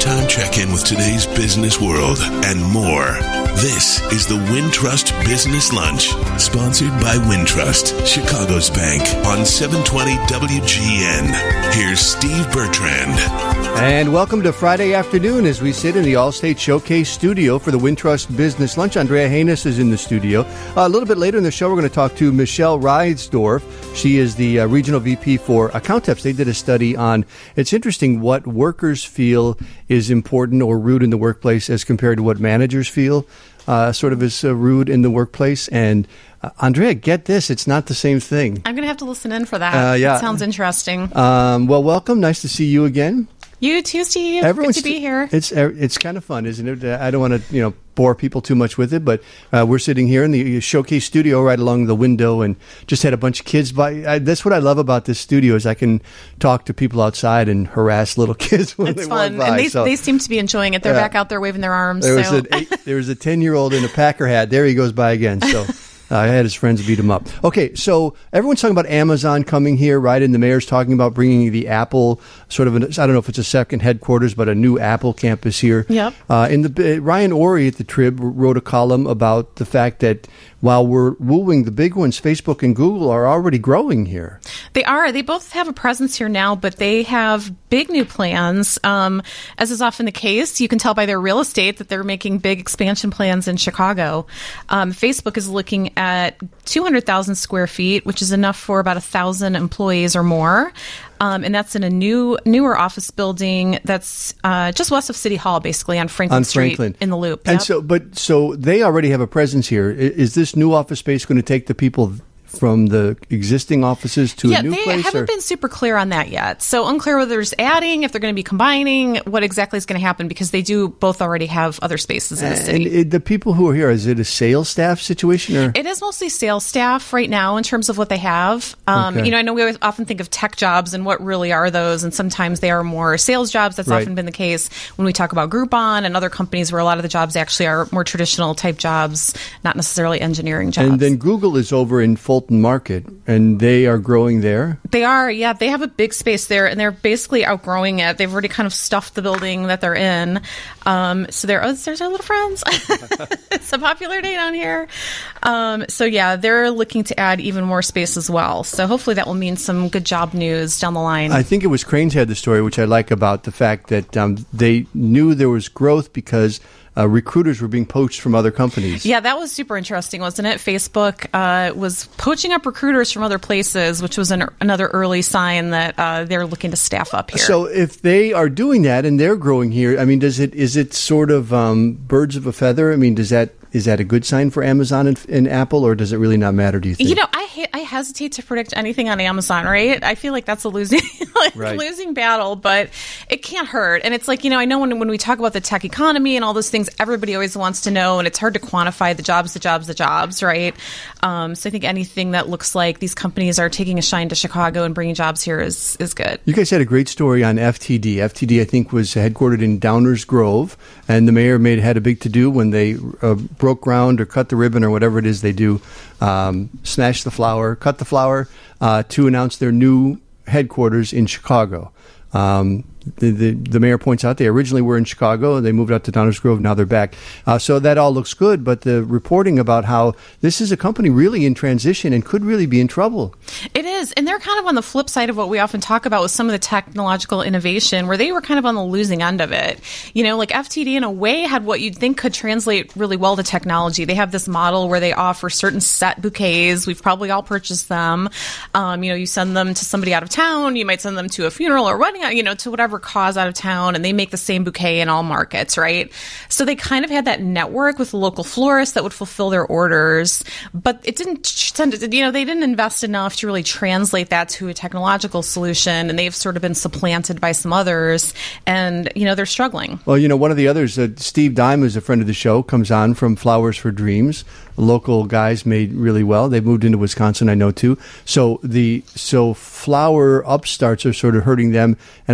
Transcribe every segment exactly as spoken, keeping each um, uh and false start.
real-time check-in with today's business world and more. This is the Wintrust Business Lunch, sponsored by Wintrust, Chicago's bank, on seven twenty W G N. Here's Steve Bertrand. And welcome to Friday afternoon as we sit in the Allstate Showcase studio for the Wintrust Business Lunch. Andrea Haynes is in the studio. Uh, a little bit later in the show, we're going to talk to Michelle Reidsdorf. She is the uh, Regional V P for Accounteps. They did a study on, it's interesting, what workers feel is important or rude in the workplace as compared to what managers feel uh, sort of is uh, rude in the workplace. And uh, Andrea, get this, it's not the same thing. I'm going to have to listen in for that. Uh, yeah. That sounds interesting. Um, well, welcome. Nice to see you again. You too, Steve. Everyone's Good to be here. It's it's kind of fun, isn't it? I don't want to, you know, bore people too much with it, but uh, we're sitting here in the Showcase studio right along the window and just had a bunch of kids by. I, that's what I love about this studio is I can talk to people outside and harass little kids when it's they fun. walk by. And they, so, they seem to be enjoying it. They're yeah. back out there waving their arms. There was, so. an eight, there was a ten-year-old in a Packer hat. There he goes by again, so... Uh, I had his friends beat him up. Okay, so everyone's talking about Amazon coming here, right? And the mayor's talking about bringing the Apple, sort of, an, I don't know if it's a second headquarters, but a new Apple campus here. Yep. Uh, and the, uh, Ryan Orey at the Trib wrote a column about the fact that while we're wooing the big ones, Facebook and Google are already growing here. They are. They both have a presence here now, but they have big new plans. Um, as is often the case, you can tell by their real estate that they're making big expansion plans in Chicago. Um, Facebook is looking at two hundred thousand square feet, which is enough for about one thousand employees or more. Um, and that's in a new, newer office building that's uh, just west of City Hall, basically on Franklin on Street Franklin. in the Loop. And yep. so, but so they already have a presence here. Is this new office space going to take the people from the existing offices to yeah, a new they place? haven't or? been super clear on that yet. So unclear whether there's adding, if they're going to be combining, what exactly is going to happen, because they do both already have other spaces in the city. And it, the people who are here, is it a sales staff situation? Or? It is mostly sales staff right now in terms of what they have. Um, okay. You know, I know we always often think of tech jobs and what really are those, and sometimes they are more sales jobs. That's right. often been the case when we talk about Groupon and other companies where a lot of the jobs actually are more traditional type jobs, not necessarily engineering jobs. And then Google is over in Fulton Market. And they are growing there? They are, yeah. They have a big space there, and they're basically outgrowing it. They've already kind of stuffed the building that they're in. Um, so there, oh, there's our little friends. It's a popular day down here. Um, so, yeah, they're looking to add even more space as well. So hopefully that will mean some good job news down the line. I think it was Crane's had the story, which I like about the fact that um, they knew there was growth because Uh, recruiters were being poached from other companies. Yeah, that was super interesting, wasn't it? Facebook uh, was poaching up recruiters from other places, which was an, another early sign that uh, they're looking to staff up here. So if they are doing that and they're growing here, I mean, does it is it sort of um, birds of a feather? I mean, does that is that a good sign for Amazon and, and Apple, or does it really not matter, do you think? You know, I ha- I hesitate to predict anything on Amazon, right? I feel like that's a losing like, right. losing battle, but it can't hurt. And it's like, you know, I know when when we talk about the tech economy and all those things, everybody always wants to know, and it's hard to quantify the jobs, the jobs, the jobs, right? Um, so I think anything that looks like these companies are taking a shine to Chicago and bringing jobs here is, is good. You guys had a great story on F T D. F T D, I think, was headquartered in Downers Grove, and the mayor made had a big to-do when they uh, broke ground or cut the ribbon or whatever it is they do, um, smash the flower, cut the flower, uh, to announce their new headquarters in Chicago. Um, the, the the mayor points out they originally were in Chicago, they moved out to Downers Grove, now they're back. Uh, so that all looks good, but the reporting about how this is a company really in transition and could really be in trouble. It is, and they're kind of on the flip side of what we often talk about with some of the technological innovation, where they were kind of on the losing end of it. You know, like F T D in a way had what you'd think could translate really well to technology. They have this model where they offer certain set bouquets. We've probably all purchased them. Um, you know, you send them to somebody out of town. You might send them to a funeral or wedding, you know, to whatever cause out of town, and they make the same bouquet in all markets, right? So they kind of had that network with local florists that would fulfill their orders, but it didn't send it, you know, they didn't invest enough to really translate that to a technological solution, and they've sort of been supplanted by some others, and, you know, they're struggling. Well, you know, one of the others, uh, Steve Dime, who's a friend of the show, comes on from Flowers for Dreams. Local guys made really well. They moved into Wisconsin, I know, too. So the so flower upstarts are sort of hurting them, and I think one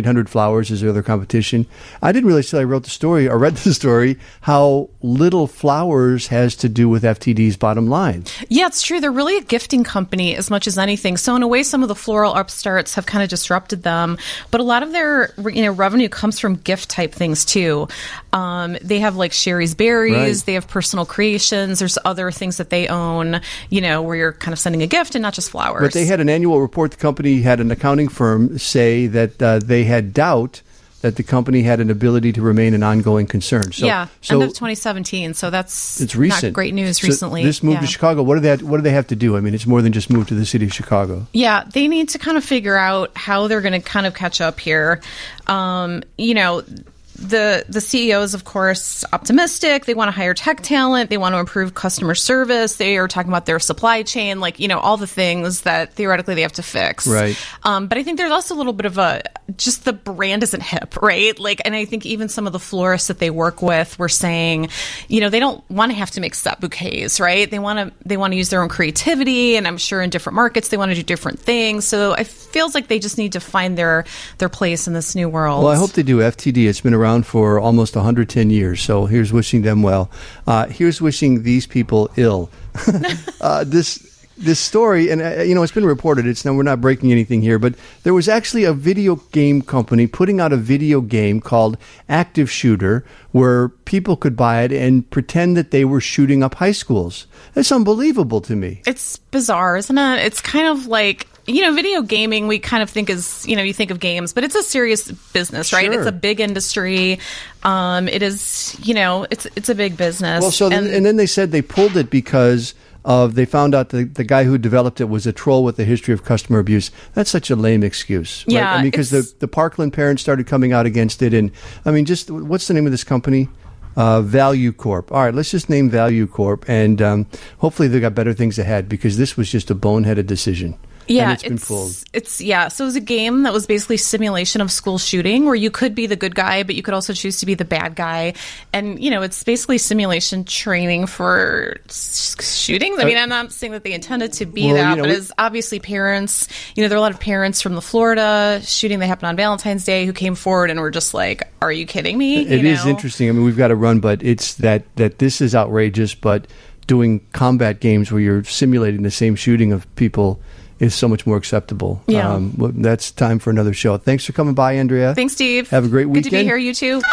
eight hundred Flowers is their other competition. I didn't realize till I wrote the story or read the story how little Flowers has to do with F T D's bottom line. Yeah, it's true. They're really a gifting company as much as anything. So in a way, some of the floral upstarts have kind of disrupted them. But a lot of their you know revenue comes from gift type things too. Um, they have like Sherry's Berries. Right. They have personal creations. There's other things that they own, you know, where you're kind of sending a gift and not just flowers. But they had an annual report. The company had an accounting firm say that uh, they had doubt that the company had an ability to remain an ongoing concern. So, yeah, so end of twenty seventeen. So that's it's recent. Not great news so recently. This move yeah. to Chicago, what do they have, what do they have to do? I mean, it's more than just move to the city of Chicago. Yeah, they need to kind of figure out how they're going to kind of catch up here. Um, you know, The the C E O is, of course, optimistic. They want to hire tech talent. They want to improve customer service. They are talking about their supply chain, like, you know, all the things that theoretically they have to fix. Right. Um, but I think there's also a little bit of a, just the brand isn't hip, right? Like, and I think even some of the florists that they work with were saying, you know, they don't want to have to make set bouquets, right? They want to, they want to use their own creativity. And I'm sure in different markets, they want to do different things. So it feels like they just need to find their, their place in this new world. Well, I hope they do. F T D, it's been around for almost one hundred ten years, so here's wishing them well. Uh, here's wishing these people ill. uh, this this story, and uh, you know, it's been reported. It's now we're not breaking anything here, but there was actually a video game company putting out a video game called Active Shooter, where people could buy it and pretend that they were shooting up high schools. That's unbelievable to me. It's bizarre, isn't it? It's kind of like, you know, video gaming, we kind of think is, you know, you think of games, but it's a serious business, right? Sure. It's a big industry. Um, it is, you know, it's it's a big business. Well, so and, then, and then they said they pulled it because of they found out the the guy who developed it was a troll with a history of customer abuse. That's such a lame excuse, right? Yeah, I mean, because the the Parkland parents started coming out against it, and I mean, just what's the name of this company? Uh, Value Corp. All right, let's just name Value Corp, and um, hopefully they got better things ahead because this was just a boneheaded decision. Yeah, and it's been it's, pulled. It's yeah. So it was a game that was basically simulation of school shooting, where you could be the good guy, but you could also choose to be the bad guy. And you know, it's basically simulation training for s- shootings. I mean, I'm not saying that they intended to be well, that, you know, but we, as obviously parents, you know, there are a lot of parents from the Florida shooting that happened on Valentine's Day who came forward and were just like, "Are you kidding me?" It you is know? interesting. I mean, we've got to run, but it's that that this is outrageous. But doing combat games where you're simulating the same shooting of people is so much more acceptable. Yeah. Um, well, that's time for another show. Thanks for coming by, Andrea. Thanks, Steve. Have a great weekend. Good to be here, you too.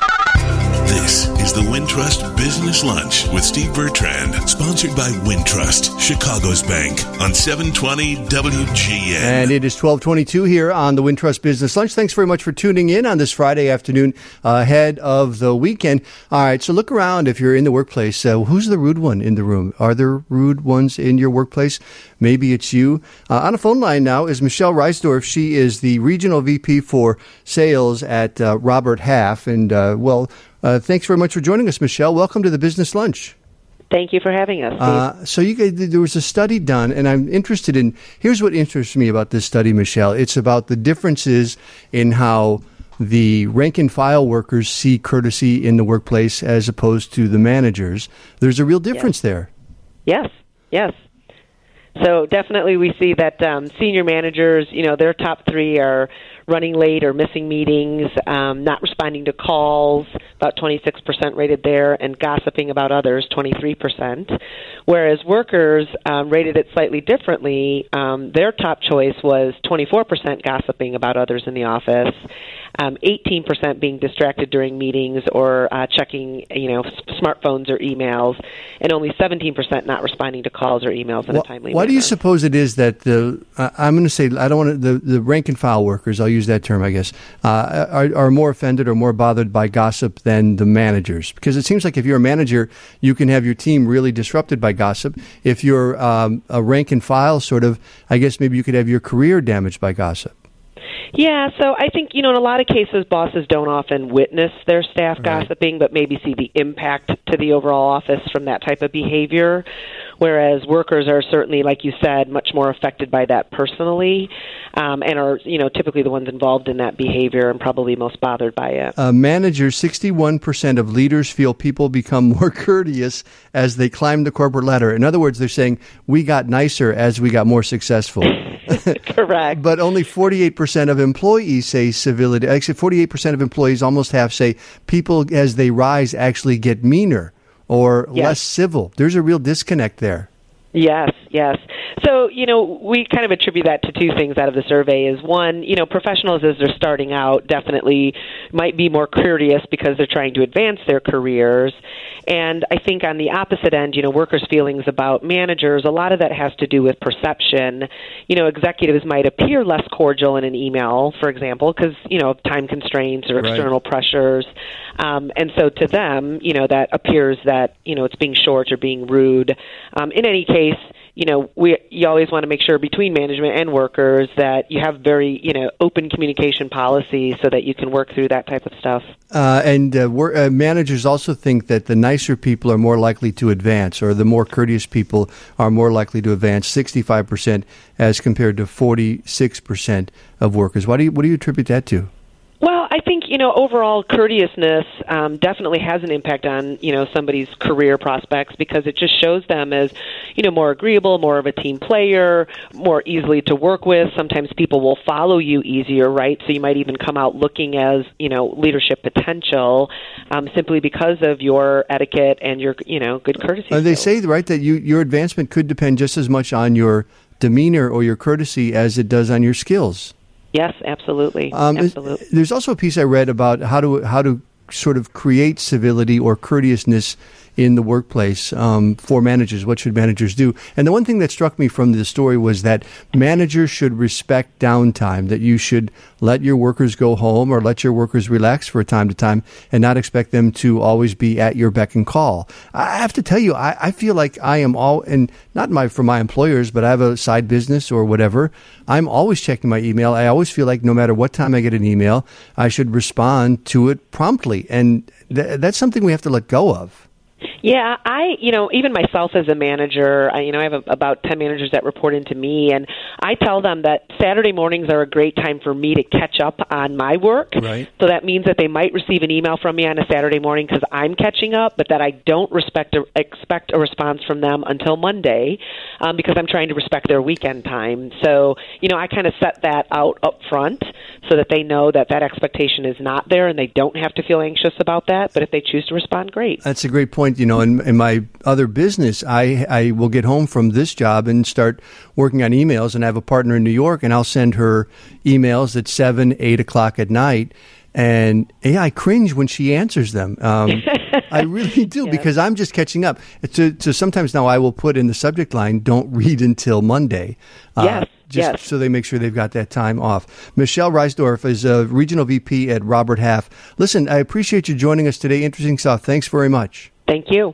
This is the Wintrust Business Lunch with Steve Bertrand, sponsored by Wintrust, Chicago's bank, on seven twenty W G N. And it is twelve twenty-two here on the Wintrust Business Lunch. Thanks very much for tuning in on this Friday afternoon uh, ahead of the weekend. All right, so look around if you're in the workplace. Uh, who's the rude one in the room? Are there rude ones in your workplace? Maybe it's you. Uh, on the phone line now is Michelle Reisdorf. She is the Regional V P for Sales at uh, Robert Half. And, uh, well, uh, thanks very much for joining us, Michelle. Welcome to the Business Lunch. Thank you for having us, Steve. Uh, so you guys, there was a study done, and I'm interested in, here's what interests me about this study, Michelle. It's about the differences in how the rank and file workers see courtesy in the workplace as opposed to the managers. There's a real difference yes. there. Yes, yes. So definitely we see that um, senior managers, you know, their top three are running late or missing meetings, um, not responding to calls, about twenty-six percent rated there, and gossiping about others, twenty-three percent. Whereas workers um, rated it slightly differently. Um, their top choice was twenty-four percent gossiping about others in the office, um, eighteen percent being distracted during meetings or uh, checking, you know, s- smartphones or emails, and only seventeen percent not responding to calls or emails in Why, a timely why manner. do you suppose it is that the, uh, I'm going to say, I don't want to, the, the rank and file workers, I'll use that term, I guess, uh, are, are more offended or more bothered by gossip than the managers? Because it seems like if you're a manager, you can have your team really disrupted by gossip. If you're um, a rank and file sort of, I guess maybe you could have your career damaged by gossip. Yeah, so I think, you know, in a lot of cases, bosses don't often witness their staff Right. gossiping, but maybe see the impact to the overall office from that type of behavior, whereas workers are certainly, like you said, much more affected by that personally, um, and are, you know, typically the ones involved in that behavior and probably most bothered by it. Uh, managers, sixty-one percent of leaders feel people become more courteous as they climb the corporate ladder. In other words, they're saying, we got nicer as we got more successful. Correct. But only forty-eight percent of employees say civility. Actually, forty-eight percent of employees, almost half, say people as they rise actually get meaner or yes. less civil. There's a real disconnect there. Yes, yes. So, you know, we kind of attribute that to two things out of the survey is one, you know, professionals as they're starting out definitely might be more courteous because they're trying to advance their careers. And I think on the opposite end, you know, workers' feelings about managers, a lot of that has to do with perception. You know, executives might appear less cordial in an email, for example, because, you know, of time constraints or external right. pressures. Um, and so to them, you know, that appears that, you know, it's being short or being rude. Um, in any case, you know, we you always want to make sure between management and workers that you have very, you know, open communication policies so that you can work through that type of stuff. Uh, and uh, we're, uh, managers also think that the nicer people are more likely to advance, or the more courteous people are more likely to advance, sixty-five percent as compared to forty-six percent of workers. Why do you, what do you attribute that to? Well, I think, you know, overall courteousness um, definitely has an impact on, you know, somebody's career prospects because it just shows them as, you know, more agreeable, more of a team player, more easily to work with. Sometimes people will follow you easier, right? So you might even come out looking as, you know, leadership potential um, simply because of your etiquette and your, you know, good courtesy. Uh, they skills. say, right, that you, your advancement could depend just as much on your demeanor or your courtesy as it does on your skills. Yes, absolutely. Um, absolutely. There's also a piece I read about how to how to sort of create civility or courteousness in the workplace um, for managers. What should managers do? And the one thing that struck me from the story was that managers should respect downtime, that you should let your workers go home or let your workers relax for a time to time and not expect them to always be at your beck and call. I have to tell you, I, I feel like I am all, and not my for my employers, but I have a side business or whatever. I'm always checking my email. I always feel like no matter what time I get an email, I should respond to it promptly. And th- that's something we have to let go of. Yeah, I, you know, even myself as a manager, I, you know, I have a, about ten managers that report into me, and I tell them that Saturday mornings are a great time for me to catch up on my work. Right. So that means that they might receive an email from me on a Saturday morning because I'm catching up, but that I don't respect a, expect a response from them until Monday um, because I'm trying to respect their weekend time. So, you know, I kind of set that out up front so that they know that that expectation is not there and they don't have to feel anxious about that. But if they choose to respond, great. That's a great point. You know, in, in my other business, I, I will get home from this job and start working on emails, and I have a partner in New York, and I'll send her emails at seven, eight o'clock at night. And yeah, I cringe when she answers them. Um, I really do yeah. because I'm just catching up. So, so sometimes now I will put in the subject line, don't read until Monday. Uh, yes. Just yes. so they make sure they've got that time off. Michelle Reisdorf is a regional V P at Robert Half. Listen, I appreciate you joining us today. Interesting stuff. Thanks very much. Thank you.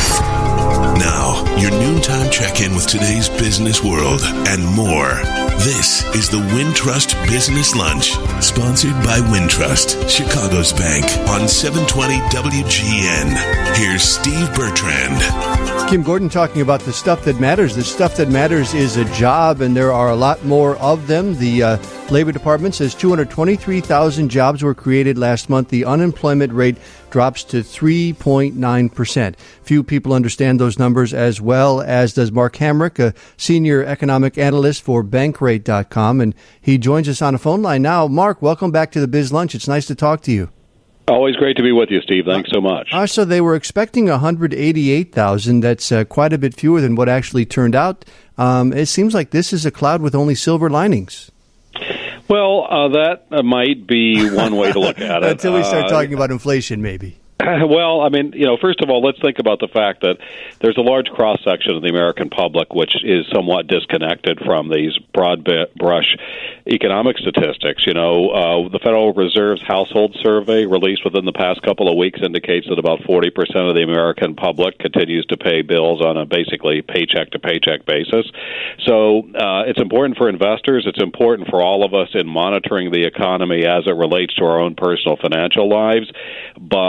Now, your noontime check-in with today's business world and more. This is the Wintrust Business Lunch, sponsored by Wintrust, Chicago's bank, on seven twenty W G N. Here's Steve Bertrand. Kim Gordon talking about the stuff that matters. The stuff that matters is a job, and there are a lot more of them. The uh, Labor Department says two hundred twenty-three thousand jobs were created last month. The unemployment rate drops to three point nine percent. Few people understand those numbers as well as does Mark Hamrick, a senior economic analyst for Bankrate dot com, and he joins us on a phone line now. Mark, welcome back to the Biz Lunch. It's nice to talk to you. Always great to be with you, Steve. Thanks so much. Uh, so they were expecting one hundred eighty-eight thousand. That's uh, quite a bit fewer than what actually turned out. Um, it seems like this is a cloud with only silver linings. Well, uh, that uh, might be one way to look at it. Until we start uh, talking about inflation, maybe. Well, I mean, you know, first of all, let's think about the fact that there's a large cross-section of the American public which is somewhat disconnected from these broad-brush economic statistics. You know, uh, the Federal Reserve's household survey released within the past couple of weeks indicates that about forty percent of the American public continues to pay bills on a basically paycheck-to-paycheck basis. So uh, it's important for investors. It's important for all of us in monitoring the economy as it relates to our own personal financial lives. But uh,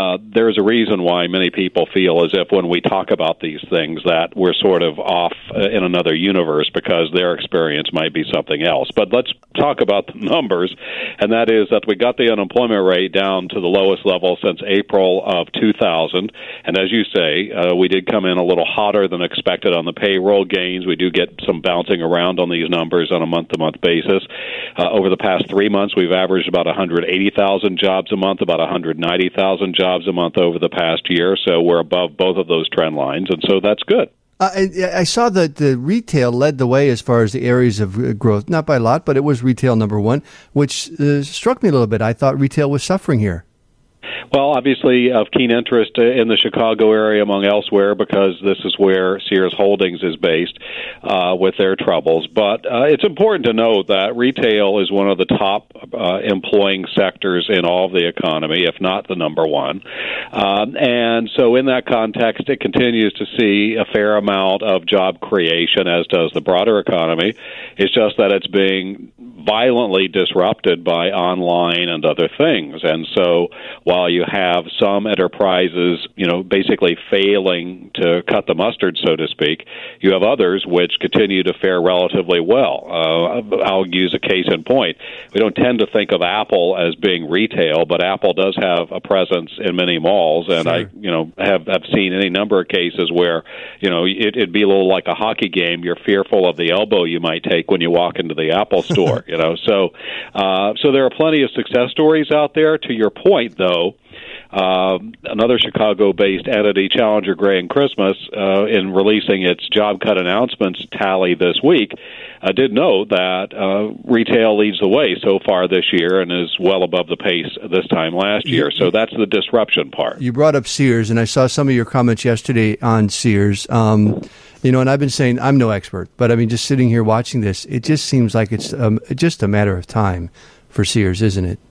uh, there's a reason why many people feel as if when we talk about these things that we're sort of off in another universe because their experience might be something else. But let's talk about the numbers, and that is that we got the unemployment rate down to the lowest level since April of two thousand. And as you say, uh, we did come in a little hotter than expected on the payroll gains. We do get some bouncing around on these numbers on a month-to-month basis. Uh, over the past three months, we've averaged about one hundred eighty thousand jobs a month, about one hundred ninety thousand jobs a month over the past year. So we're above both of those trend lines, and so that's good. Uh, I, I saw that the retail led the way as far as the areas of growth, not by a lot, but it was retail number one, which uh, struck me a little bit. I thought retail was suffering here. Well, obviously of keen interest in the Chicago area among elsewhere because this is where Sears Holdings is based uh, with their troubles. But uh, it's important to note that retail is one of the top uh, employing sectors in all of the economy, if not the number one. Um, and so in that context, it continues to see a fair amount of job creation, as does the broader economy. It's just that it's being violently disrupted by online and other things. And so while you have some enterprises, you know, basically failing to cut the mustard, so to speak, you have others which continue to fare relatively well. Uh, I'll use a case in point. We don't tend to think of Apple as being retail, but Apple does have a presence in many malls, and sure. I, you know, have, have seen any number of cases where, you know, it, it'd be a little like a hockey game. You're fearful of the elbow you might take when you walk into the Apple store, you know. So, uh, so there are plenty of success stories out there. To your point, though, Uh, another Chicago-based entity, Challenger Gray and Christmas, uh, in releasing its job cut announcements tally this week, uh, did note that uh, retail leads the way so far this year and is well above the pace this time last year. So that's the disruption part. You brought up Sears, and I saw some of your comments yesterday on Sears. Um, you know, and I've been saying I'm no expert, but I mean, just sitting here watching this, it just seems like it's um, just a matter of time for Sears, isn't it?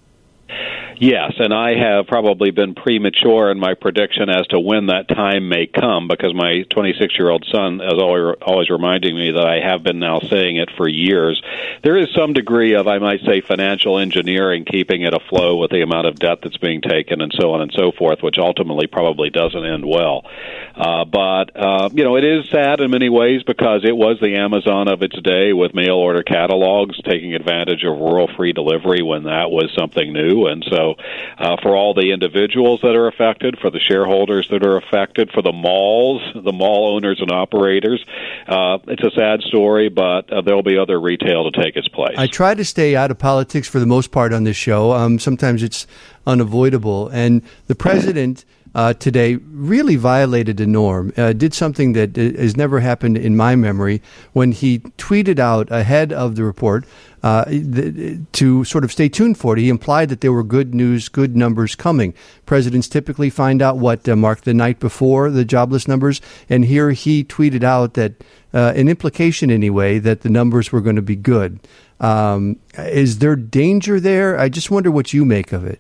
Yes, and I have probably been premature in my prediction as to when that time may come because my twenty-six-year-old son is always, always reminding me that I have been now saying it for years. There is some degree of, I might say, financial engineering keeping it afloat with the amount of debt that's being taken and so on and so forth, which ultimately probably doesn't end well. Uh, but, uh, you know, it is sad in many ways because it was the Amazon of its day with mail-order catalogs taking advantage of rural free delivery when that was something new, and so Uh, for all the individuals that are affected, for the shareholders that are affected, for the malls, the mall owners and operators, uh, it's a sad story, but uh, there'll be other retail to take its place. I try to stay out of politics for the most part on this show. Um, sometimes it's unavoidable. And the president uh, today really violated the norm, uh, did something that has never happened in my memory when he tweeted out ahead of the report Uh, th- to sort of stay tuned for it. He implied that there were good news, good numbers coming. Presidents typically find out what, uh, Mark, the night before the jobless numbers, and here he tweeted out that, uh, an implication anyway, that the numbers were going to be good. Um, is there danger there? I just wonder what you make of it.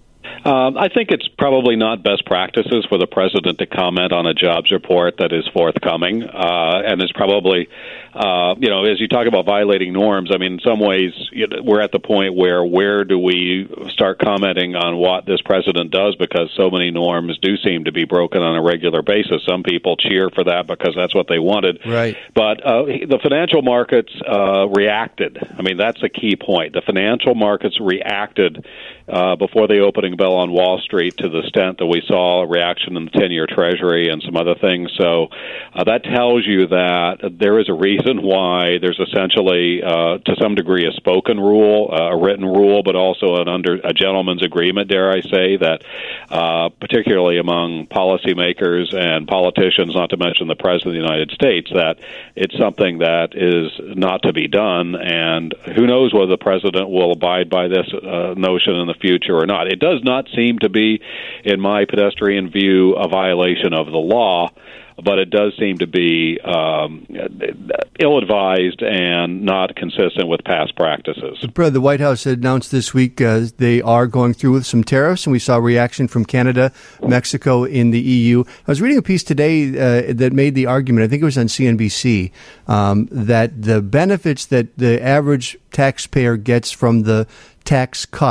Um, I think it's probably not best practices for the president to comment on a jobs report that is forthcoming, uh, and is probably, uh, you know, as you talk about violating norms, I mean, in some ways, you know, we're at the point where where do we start commenting on what this president does because so many norms do seem to be broken on a regular basis. Some people cheer for that because that's what they wanted. Right. But uh, the financial markets uh, reacted. I mean, that's a key point. The financial markets reacted uh, before the opening bell on Wall Street to the extent that we saw a reaction in the ten-year Treasury and some other things. So uh, that tells you that there is a reason why there's essentially, uh, to some degree, a spoken rule, uh, a written rule, but also an under a gentleman's agreement, dare I say, that uh, particularly among policymakers and politicians, not to mention the President of the United States, that it's something that is not to be done. And who knows whether the President will abide by this uh, notion in the future or not. It does not seem to be, in my pedestrian view, a violation of the law, but it does seem to be um, ill-advised and not consistent with past practices. The White House announced this week uh, they are going through with some tariffs, and we saw reaction from Canada, Mexico, in the E U. I was reading a piece today uh, that made the argument, I think it was on C N B C, um, that the benefits that the average taxpayer gets from the tax cut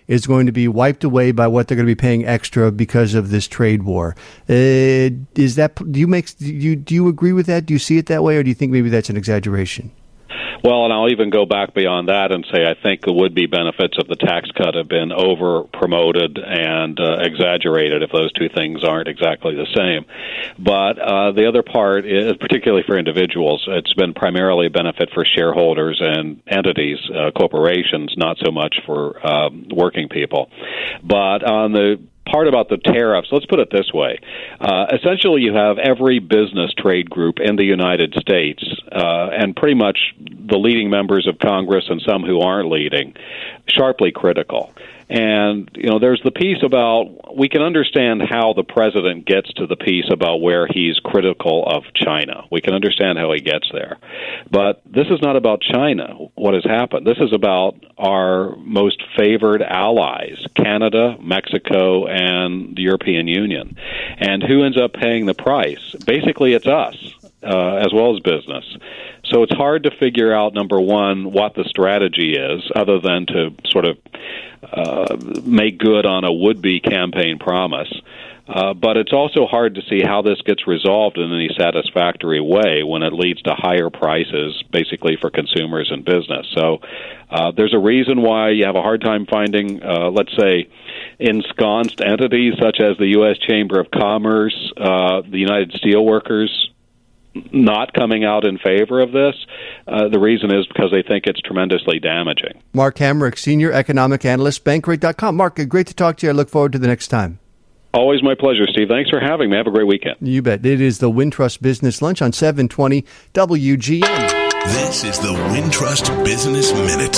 is going to be wiped away by what they're going to be paying extra because of this trade war. Uh, is that do you make do you do you agree with that? Do you see it that way, or do you think maybe that's an exaggeration? Well, and I'll even go back beyond that and say I think the would-be benefits of the tax cut have been over-promoted and uh, exaggerated, if those two things aren't exactly the same. But uh, the other part is, particularly for individuals, it's been primarily a benefit for shareholders and entities, uh, corporations, not so much for um, working people. But on the part about the tariffs, let's put it this way. Uh, essentially, you have every business trade group in the United States, uh, and pretty much the leading members of Congress and some who aren't leading, sharply critical. And, you know, there's the piece about, we can understand how the president gets to the piece about where he's critical of China. We can understand how he gets there. But this is not about China, what has happened. This is about our most favored allies, Canada, Mexico, and the European Union. And who ends up paying the price? Basically, it's us, uh, as well as business. So it's hard to figure out, number one, what the strategy is, other than to sort of uh, make good on a would-be campaign promise. Uh, but it's also hard to see how this gets resolved in any satisfactory way when it leads to higher prices, basically, for consumers and business. So uh, there's a reason why you have a hard time finding, uh, let's say, ensconced entities such as the U S Chamber of Commerce, uh, the United Steelworkers, not coming out in favor of this. Uh, the reason is because they think it's tremendously damaging. Mark Hamrick, Senior Economic Analyst, Bankrate dot com. Mark, great to talk to you. I look forward to the next time. Always my pleasure, Steve. Thanks for having me. Have a great weekend. You bet. It is the Wintrust Business Lunch on seven twenty W G N. This is the Wintrust Business Minute.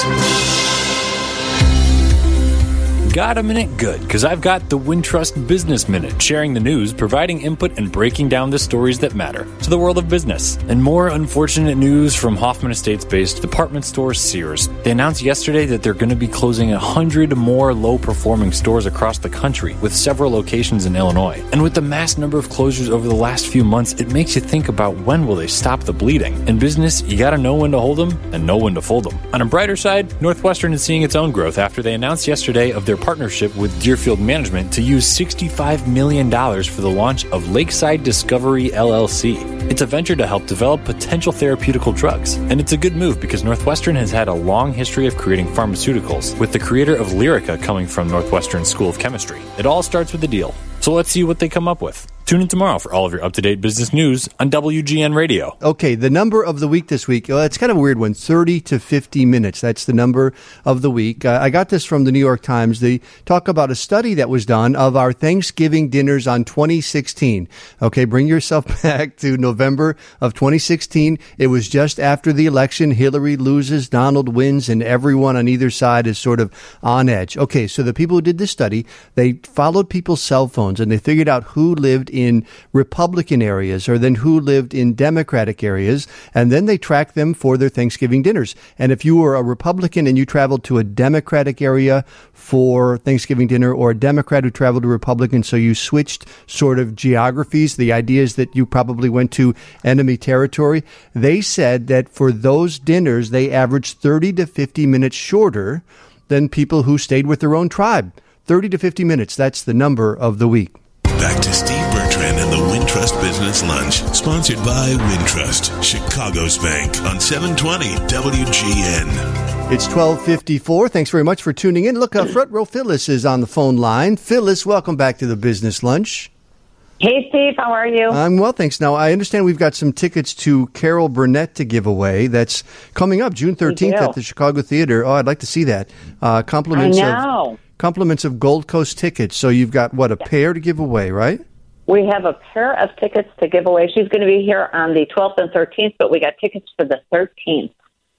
Got a minute? Good, because I've got the Wintrust Business Minute, sharing the news, providing input, and breaking down the stories that matter to the world of business. And more unfortunate news from Hoffman Estates-based department store Sears. They announced yesterday that they're going to be closing one hundred more low-performing stores across the country, with several locations in Illinois. And with the mass number of closures over the last few months, it makes you think about when will they stop the bleeding. In business, you got to know when to hold them and know when to fold them. On a brighter side, Northwestern is seeing its own growth after they announced yesterday of their partnership with Deerfield Management to use sixty-five million dollars for the launch of Lakeside Discovery L L C. It's a venture to help develop potential therapeutical drugs, and it's a good move because Northwestern has had a long history of creating pharmaceuticals, with the creator of Lyrica coming from Northwestern School of Chemistry. It all starts with a deal. So let's see what they come up with. Tune in tomorrow for all of your up-to-date business news on W G N Radio. Okay, the number of the week this week, well, it's kind of a weird one, thirty to fifty minutes. That's the number of the week. Uh, I got this from the New York Times. They talk about a study that was done of our Thanksgiving dinners on twenty sixteen. Okay, bring yourself back to November of twenty sixteen. It was just after the election. Hillary loses, Donald wins, and everyone on either side is sort of on edge. Okay, so the people who did this study, they followed people's cell phones, and they figured out who lived in Republican areas or then who lived in Democratic areas, and then they tracked them for their Thanksgiving dinners. And if you were a Republican and you traveled to a Democratic area for Thanksgiving dinner, or a Democrat who traveled to Republican, so you switched sort of geographies, the idea is that you probably went to enemy territory. They said that for those dinners, they averaged thirty to fifty minutes shorter than people who stayed with their own tribe. thirty to fifty minutes, that's the number of the week. Back to Steve Bertrand and the Wintrust Business Lunch, sponsored by Wintrust, Chicago's bank, on seven twenty W G N. It's twelve fifty-four. Thanks very much for tuning in. Look, uh, front row Phyllis is on the phone line. Phyllis, welcome back to the Business Lunch. Hey, Steve, how are you? I'm well, thanks. Now, I understand we've got some tickets to Carol Burnett to give away. That's coming up June thirteenth at the Chicago Theater. Oh, I'd like to see that. Uh, compliments I know. of compliments of Gold Coast tickets. So you've got, what, a pair to give away, right? We have a pair of tickets to give away. She's going to be here on the twelfth and thirteenth, but we got tickets for the thirteenth.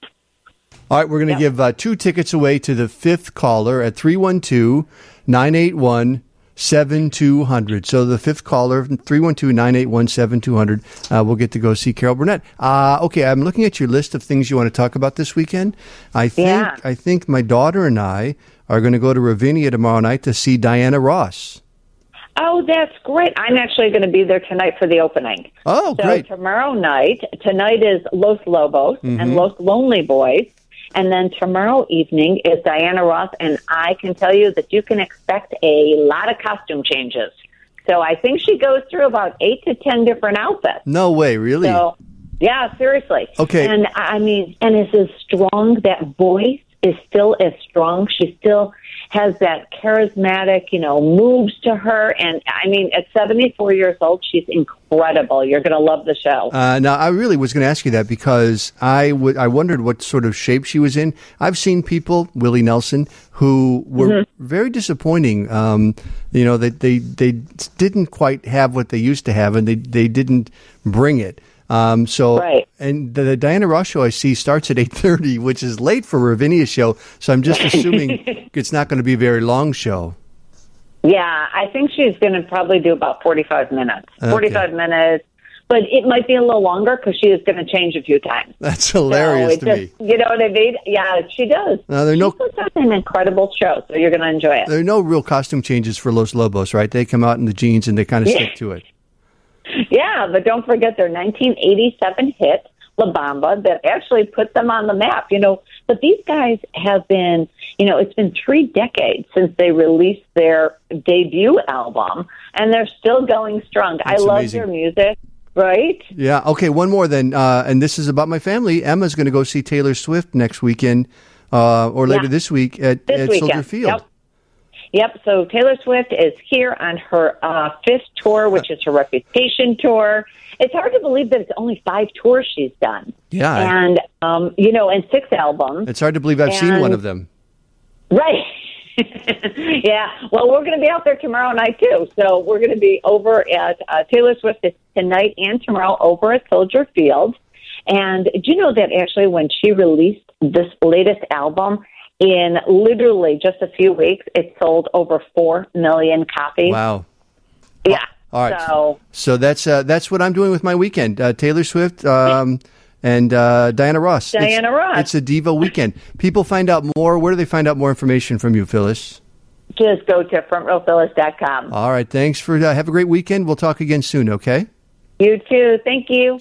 All right, we're going to yep. give uh, two tickets away to the fifth caller at three one two, nine eight one, seven two zero zero. So the fifth caller, three one two, nine eight one, seven two zero zero, uh, we'll get to go see Carol Burnett. Uh, okay, I'm looking at your list of things you want to talk about this weekend. I think yeah. I think my daughter and I are going to go to Ravinia tomorrow night to see Diana Ross. Oh, that's great. I'm actually going to be there tonight for the opening. Oh, so great. Tomorrow night, tonight is Los Lobos mm-hmm. and Los Lonely Boys. And then tomorrow evening is Diana Ross, and I can tell you that you can expect a lot of costume changes. So I think she goes through about eight to ten different outfits. No way, really? So, yeah, seriously. Okay. And I mean, and is as strong, that voice is still as strong. She still has that charismatic, you know, moves to her. And I mean, at seventy-four years old, she's incredible. You're going to love the show. Uh, now, I really was going to ask you that because I would, I wondered what sort of shape she was in. I've seen people, Willie Nelson, who were mm-hmm. very disappointing. Um, you know, that they, they didn't quite have what they used to have, and they, they didn't bring it. Um, so, right. and the, the Diana Ross show I see starts at eight thirty, which is late for Ravinia's show. So I'm just assuming it's not going to be a very long show. Yeah, I think she's going to probably do about forty-five minutes. Okay. forty-five minutes, but it might be a little longer because she is going to change a few times. That's hilarious so to just, me. You know what I mean? Yeah, she does. No, there are she no, puts on an incredible show, so you're going to enjoy it. There are no real costume changes for Los Lobos, right? They come out in the jeans and they kind of Yeah. stick to it. Yeah, but don't forget their nineteen eighty-seven hit, La Bamba, that actually put them on the map, you know. But these guys have been, you know, it's been three decades since they released their debut album, and they're still going strong. That's I love amazing. their music, right? Yeah. Okay, one more then. Uh, and this is about my family. Emma's going to go see Taylor Swift next weekend uh, or later Yeah. this week at, This at weekend. Soldier Field. Yep. Yep, so Taylor Swift is here on her uh, fifth tour, which is her Reputation tour. It's hard to believe that it's only five tours she's done. Yeah. And, um, you know, and six albums. It's hard to believe I've seen And- one of them. Right. Yeah, well, we're going to be out there tomorrow night, too. So we're going to be over at uh, Taylor Swift is tonight and tomorrow over at Soldier Field. And do you know that actually when she released this latest album, in literally just a few weeks, it sold over four million copies. Wow. Yeah. All right. So, So that's uh, that's what I'm doing with my weekend. Uh, Taylor Swift um, and uh, Diana Ross. Diana it's, Ross. It's a diva weekend. People find out more. Where do they find out more information from you, Phyllis? just go to front row phyllis dot com. All right. Thanks for uh, have a great weekend. We'll talk again soon. Okay. You too. Thank you.